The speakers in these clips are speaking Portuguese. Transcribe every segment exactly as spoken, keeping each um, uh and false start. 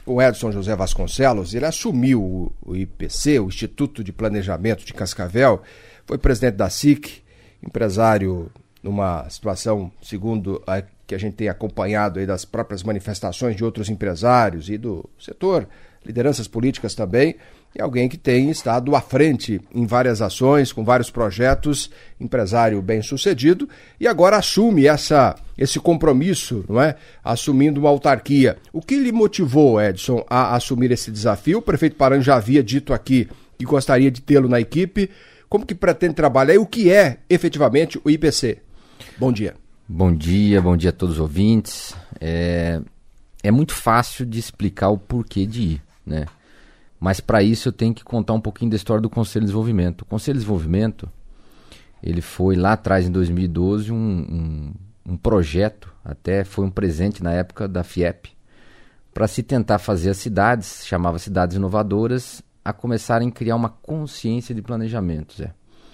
o Edson José Vasconcelos. Ele assumiu o I P C, o Instituto de Planejamento de Cascavel, foi presidente da S I C, empresário numa situação, segundo a que a gente tem acompanhado aí das próprias manifestações de outros empresários e do setor, lideranças políticas também, e alguém que tem estado à frente em várias ações, com vários projetos, empresário bem-sucedido, e agora assume essa, esse compromisso, não é? Assumindo uma autarquia. O que lhe motivou, Edson, a assumir esse desafio? O prefeito Paran já havia dito aqui que gostaria de tê-lo na equipe. Como que pretende trabalhar e o que é, efetivamente, o I P C? Bom dia. Bom dia, bom dia a todos os ouvintes. É, é muito fácil de explicar o porquê de ir, né? Mas para isso eu tenho que contar um pouquinho da história do Conselho de Desenvolvimento. O Conselho de Desenvolvimento, ele foi lá atrás, em dois mil e doze, um, um, um projeto, até foi um presente na época da FIEP, para se tentar fazer as cidades, chamava Cidades Inovadoras, a começarem a criar uma consciência de planejamento, Zé.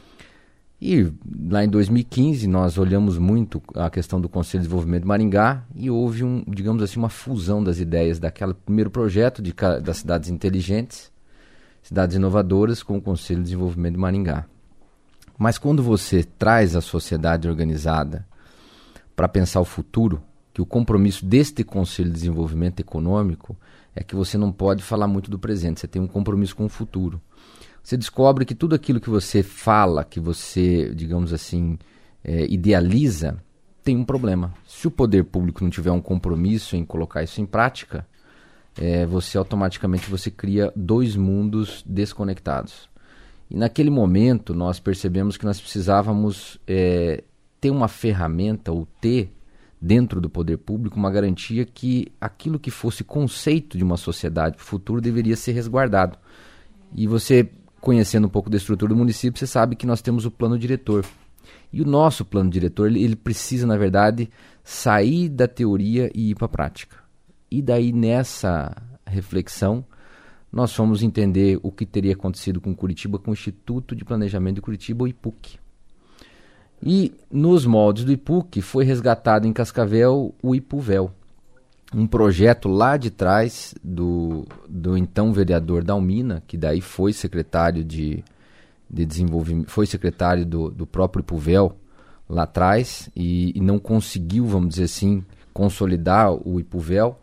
E lá em dois mil e quinze nós olhamos muito a questão do Conselho de Desenvolvimento de Maringá e houve, um, digamos assim, uma fusão das ideias daquele primeiro projeto de, das cidades inteligentes, cidades inovadoras, com o Conselho de Desenvolvimento de Maringá. Mas quando você traz a sociedade organizada para pensar o futuro, que o compromisso deste Conselho de Desenvolvimento Econômico é que você não pode falar muito do presente, você tem um compromisso com o futuro. Você descobre que tudo aquilo que você fala, que você, digamos assim, é, idealiza, tem um problema. Se o poder público não tiver um compromisso em colocar isso em prática, é, você automaticamente você cria dois mundos desconectados. E naquele momento nós percebemos que nós precisávamos é, ter uma ferramenta ou ter dentro do poder público uma garantia que aquilo que fosse conceito de uma sociedade para o futuro deveria ser resguardado. E você, conhecendo um pouco da estrutura do município, você sabe que nós temos o plano diretor. E o nosso plano diretor, ele, ele precisa, na verdade, sair da teoria e ir para a prática. E daí, nessa reflexão, nós fomos entender o que teria acontecido com Curitiba, com o Instituto de Planejamento de Curitiba, o I P U C. E, nos moldes do I P U C, foi resgatado em Cascavel o IPUVEL, um projeto lá de trás do, do então vereador Dalmina, que daí foi secretário de, de desenvolvimento, foi secretário do, do próprio IPUVEL lá atrás e, e não conseguiu, vamos dizer assim, consolidar o IPUVEL,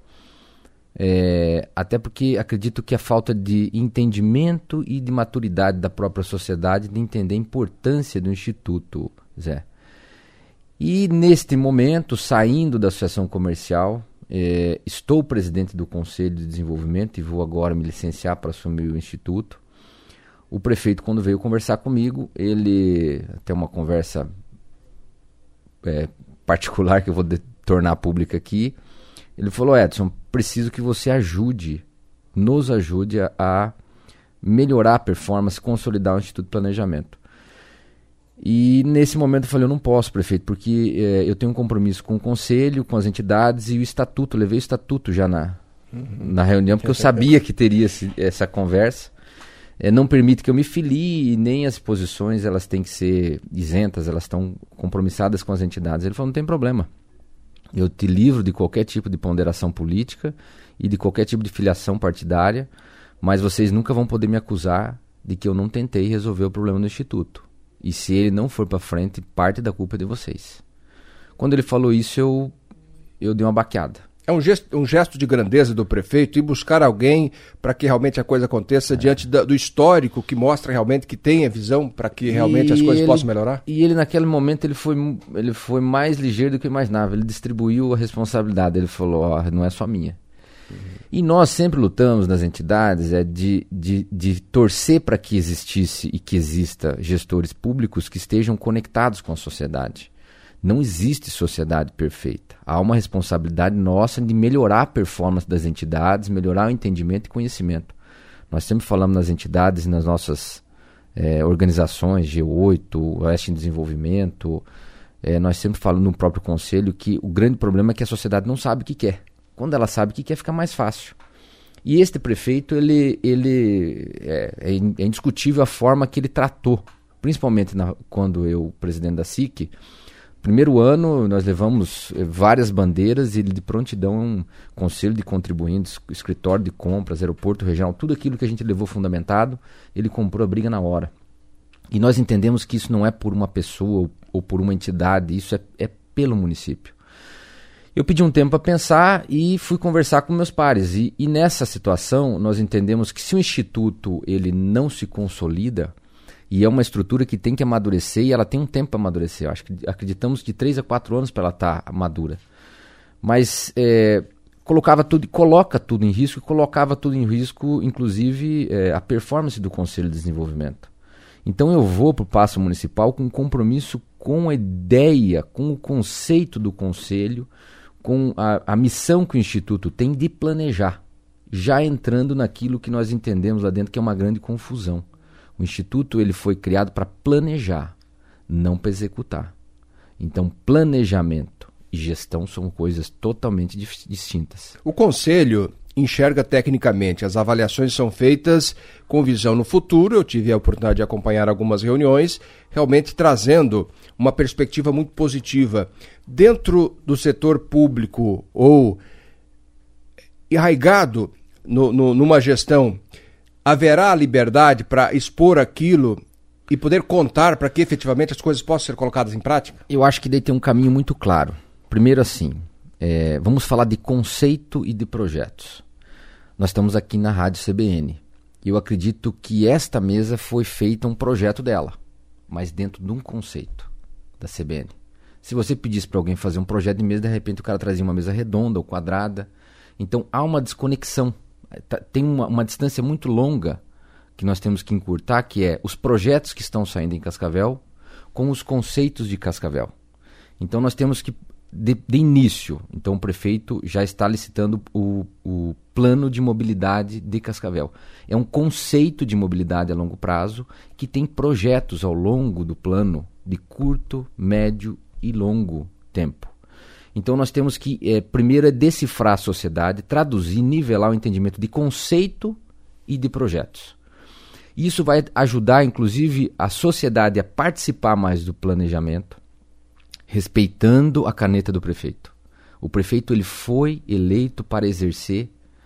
é, até porque acredito que a falta de entendimento e de maturidade da própria sociedade de entender a importância do Instituto, Zé. E neste momento, saindo da associação comercial, É, estou presidente do Conselho de Desenvolvimento e vou agora me licenciar para assumir o Instituto. O prefeito, quando veio conversar comigo, ele, até uma conversa é, particular que eu vou de, tornar pública aqui, ele falou: Edson, preciso que você ajude, nos ajude a, a melhorar a performance, consolidar o Instituto de Planejamento. E nesse momento eu falei: eu não posso, prefeito, porque é, eu tenho um compromisso com o conselho, com as entidades e o estatuto. Eu levei o estatuto já na, uhum. na reunião, porque eu sabia que teria esse, essa conversa. É, não permite que eu me filie, e nem as posições elas têm que ser isentas, elas estão compromissadas com as entidades. Ele falou: não tem problema, eu te livro de qualquer tipo de ponderação política e de qualquer tipo de filiação partidária, mas vocês nunca vão poder me acusar de que eu não tentei resolver o problema do Instituto. E se ele não for para frente, parte da culpa é de vocês. Quando ele falou isso, eu, eu dei uma baqueada. É um gesto, um gesto de grandeza do prefeito ir buscar alguém para que realmente a coisa aconteça é. diante da, do histórico que mostra realmente que tem a visão para que realmente e as coisas ele, possam melhorar? E ele naquele momento ele foi, ele foi mais ligeiro do que imaginava. Ele distribuiu a responsabilidade. Ele falou: ó, não é só minha. E nós sempre lutamos nas entidades é, de, de, de torcer para que existisse e que exista gestores públicos que estejam conectados com a sociedade. Não existe sociedade perfeita. Há uma responsabilidade nossa de melhorar a performance das entidades, melhorar o entendimento e conhecimento. Nós sempre falamos nas entidades e nas nossas é, organizações, G oito, Oeste em Desenvolvimento, é, nós sempre falamos no próprio conselho que o grande problema é que a sociedade não sabe o que quer. Quando ela sabe o que quer, fica mais fácil. E este prefeito, ele, ele é, é indiscutível a forma que ele tratou, principalmente na, quando eu, presidente da S I C, primeiro ano nós levamos várias bandeiras e de prontidão um conselho de contribuintes, escritório de compras, aeroporto regional, tudo aquilo que a gente levou fundamentado, ele comprou a briga na hora. E nós entendemos que isso não é por uma pessoa ou, ou por uma entidade, isso é, é pelo município. Eu pedi um tempo para pensar e fui conversar com meus pares. E, e nessa situação nós entendemos que se o Instituto ele não se consolida, e é uma estrutura que tem que amadurecer e ela tem um tempo para amadurecer. Eu acho que acreditamos de três a quatro anos para ela estar tá madura. Mas é, colocava tudo, coloca tudo em risco e colocava tudo em risco, inclusive é, a performance do Conselho de Desenvolvimento. Então eu vou para o Paço Municipal com um compromisso com a ideia, com o conceito do Conselho, com a, a missão que o Instituto tem de planejar, já entrando naquilo que nós entendemos lá dentro que é uma grande confusão. O Instituto ele foi criado para planejar, não para executar. Então, planejamento e gestão são coisas totalmente dif- distintas. O Conselho enxerga tecnicamente, as avaliações são feitas com visão no futuro. Eu tive a oportunidade de acompanhar algumas reuniões, realmente trazendo uma perspectiva muito positiva. Dentro do setor público ou enraigado no, no, numa gestão, haverá liberdade para expor aquilo e poder contar para que efetivamente as coisas possam ser colocadas em prática? Eu acho que daí tem um caminho muito claro. Primeiro assim, é, vamos falar de conceito e de projetos. Nós estamos aqui na Rádio C B N. Eu acredito que esta mesa foi feita um projeto dela, mas dentro de um conceito da C B N. Se você pedisse para alguém fazer um projeto de mesa, de repente o cara trazia uma mesa redonda ou quadrada. Então há uma desconexão. Tem uma, uma distância muito longa que nós temos que encurtar, que é os projetos que estão saindo em Cascavel com os conceitos de Cascavel. Então nós temos que, de, de início, então o prefeito já está licitando o, o plano de mobilidade de Cascavel. É um conceito de mobilidade a longo prazo que tem projetos ao longo do plano de curto, médio e longo tempo. Então nós temos que, é, primeiro, é decifrar a sociedade, traduzir, nivelar o entendimento de conceito e de projetos. Isso vai ajudar, inclusive, a sociedade a participar mais do planejamento, respeitando a caneta do prefeito. O prefeito ele foi eleito para exercer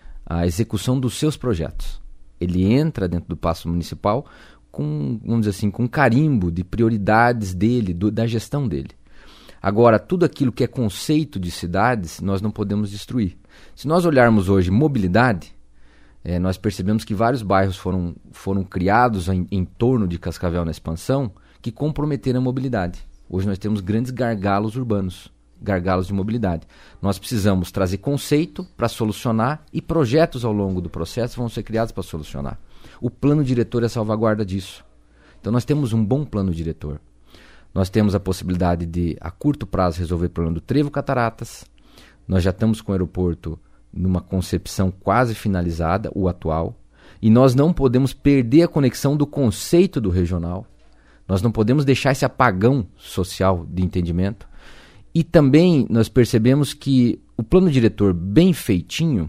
a execução dos seus projetos. Ele entra dentro do Paço Municipal com, vamos dizer assim, com um carimbo de prioridades dele, do, da gestão dele. Agora, tudo aquilo que é conceito de cidades, nós não podemos destruir. Se nós olharmos hoje mobilidade, é, nós percebemos que vários bairros foram, foram criados em, em torno de Cascavel na expansão que comprometeram a mobilidade. Hoje nós temos grandes gargalos urbanos, gargalos de mobilidade. Nós precisamos trazer conceito para solucionar e projetos ao longo do processo vão ser criados para solucionar. O plano diretor é a salvaguarda disso. Então nós temos um bom plano diretor. Nós temos a possibilidade de, a curto prazo, resolver o problema do Trevo Cataratas. Nós já estamos com o aeroporto numa concepção quase finalizada, o atual. E nós não podemos perder a conexão do conceito do regional. Nós não podemos deixar esse apagão social de entendimento. E também nós percebemos que o plano diretor bem feitinho,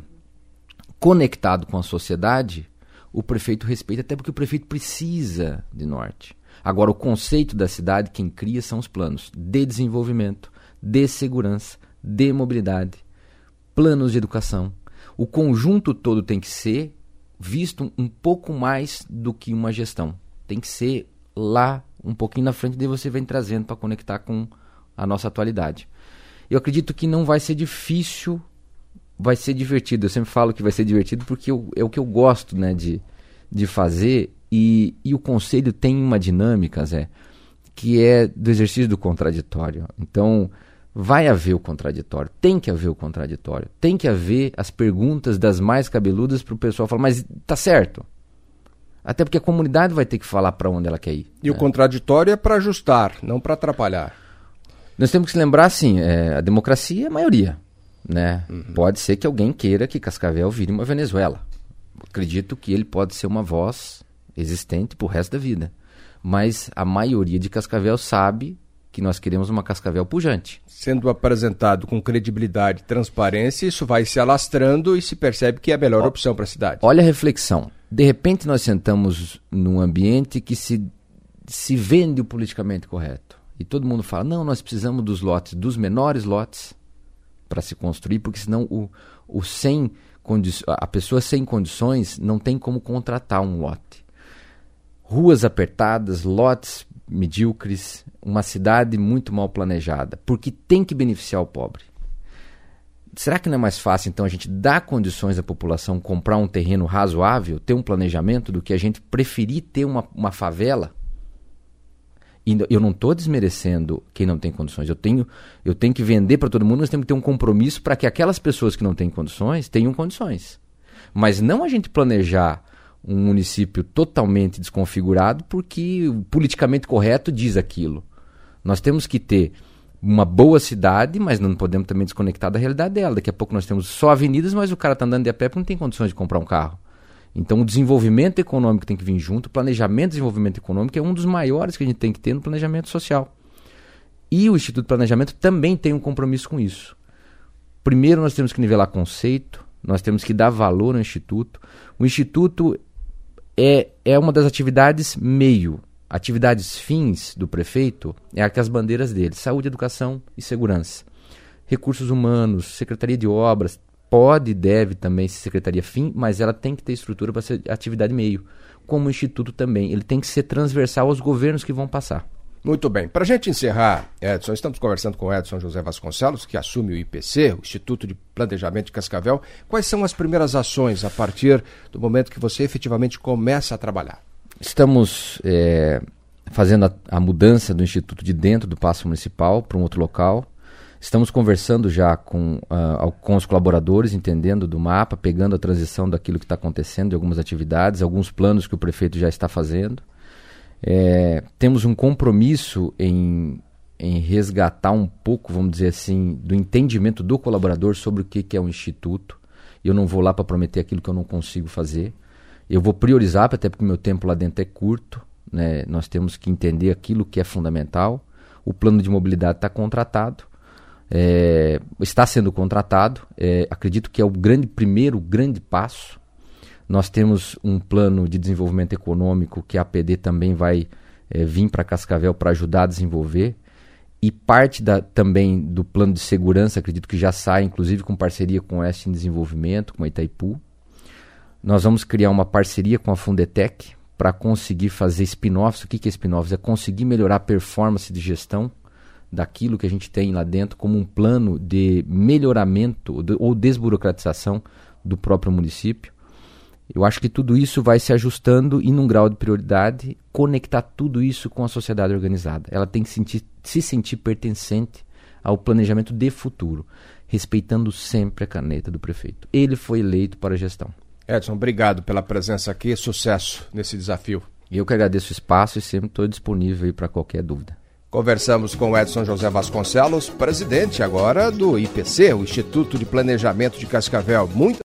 conectado com a sociedade, o prefeito respeita, até porque o prefeito precisa de norte. Agora, o conceito da cidade, quem cria são os planos de desenvolvimento, de segurança, de mobilidade, planos de educação. O conjunto todo tem que ser visto um pouco mais do que uma gestão. Tem que ser lá, um pouquinho na frente, daí você vem trazendo para conectar com a nossa atualidade. Eu acredito que não vai ser difícil, vai ser divertido. Eu sempre falo que vai ser divertido porque eu, é o que eu gosto, né, de, de fazer. E, e o conselho tem uma dinâmica, Zé, que é do exercício do contraditório. Então, vai haver o contraditório, tem que haver o contraditório, tem que haver as perguntas das mais cabeludas para o pessoal falar, mas tá certo? Até porque a comunidade vai ter que falar para onde ela quer ir. E né? O contraditório é para ajustar, não para atrapalhar. Nós temos que se lembrar, assim, é, a democracia é a maioria. Né? Uhum. Pode ser que alguém queira que Cascavel vire uma Venezuela. Acredito que ele pode ser uma voz existente para o resto da vida. Mas a maioria de Cascavel sabe que nós queremos uma Cascavel pujante. Sendo apresentado com credibilidade e transparência, isso vai se alastrando e se percebe que é a melhor o, opção para a cidade. Olha a reflexão. De repente nós sentamos num ambiente que se, se vende o politicamente correto. e todo mundo fala, não, nós precisamos dos lotes, dos menores lotes para se construir, porque senão o, o sem condi- a pessoa sem condições não tem como contratar um lote. Ruas apertadas, lotes medíocres, uma cidade muito mal planejada, porque tem que beneficiar o pobre. Será que não é mais fácil, então, a gente dar condições à população comprar um terreno razoável, ter um planejamento, do que a gente preferir ter uma, uma favela? E eu não estou desmerecendo quem não tem condições. Eu tenho, eu tenho que vender para todo mundo, nós temos que ter um compromisso para que aquelas pessoas que não têm condições tenham condições. Mas não a gente planejar um município totalmente desconfigurado porque o politicamente correto diz aquilo. Nós temos que ter uma boa cidade, mas não podemos também desconectar da realidade dela. Daqui a pouco nós temos só avenidas, mas o cara está andando de a pé porque não tem condições de comprar um carro. Então o desenvolvimento econômico tem que vir junto, o planejamento de desenvolvimento econômico é um dos maiores que a gente tem que ter no planejamento social. E o Instituto de Planejamento também tem um compromisso com isso. Primeiro nós temos que nivelar conceito, nós temos que dar valor ao Instituto. O Instituto é, é uma das atividades meio. Atividades fins do prefeito é as bandeiras dele, saúde, educação e segurança. Recursos humanos, secretaria de obras, pode e deve também ser secretaria fim, mas ela tem que ter estrutura para ser atividade meio. Como o Instituto também, ele tem que ser transversal aos governos que vão passar. Muito bem. Para a gente encerrar, Edson, estamos conversando com o Edson José Vasconcelos, que assume o I P C, o Instituto de Planejamento de Cascavel. Quais são as primeiras ações a partir do momento que você efetivamente começa a trabalhar? Estamos é, fazendo a, a mudança do Instituto de dentro do Paço Municipal para um outro local. Estamos conversando já com, uh, com os colaboradores, entendendo do mapa, pegando a transição daquilo que está acontecendo, de algumas atividades, alguns planos que o prefeito já está fazendo. É, temos um compromisso em, em resgatar um pouco, vamos dizer assim, do entendimento do colaborador sobre o que, que é um instituto. Eu não vou lá para prometer aquilo que eu não consigo fazer. Eu vou priorizar, até porque o meu tempo lá dentro é curto, né? Nós temos que entender aquilo que é fundamental. O plano de mobilidade está contratado, é, está sendo contratado. É, acredito que é o grande, primeiro grande passo. Nós temos um plano de desenvolvimento econômico que a A P D também vai é, vir para Cascavel para ajudar a desenvolver. E parte da, também do plano de segurança, acredito que já sai, inclusive com parceria com o Oeste em Desenvolvimento, com a Itaipu. Nós vamos criar uma parceria com a Fundetec para conseguir fazer spin-offs. O que é spin-offs? É conseguir melhorar a performance de gestão daquilo que a gente tem lá dentro como um plano de melhoramento ou desburocratização do próprio município. Eu acho que tudo isso vai se ajustando e, num grau de prioridade, conectar tudo isso com a sociedade organizada. Ela tem que sentir, se sentir pertencente ao planejamento de futuro, respeitando sempre a caneta do prefeito. Ele foi eleito para a gestão. Edson, obrigado pela presença aqui, sucesso nesse desafio. Eu que agradeço o espaço e sempre estou disponível para qualquer dúvida. Conversamos com o Edson José Vasconcelos, presidente agora do I P C, o Instituto de Planejamento de Cascavel. Muito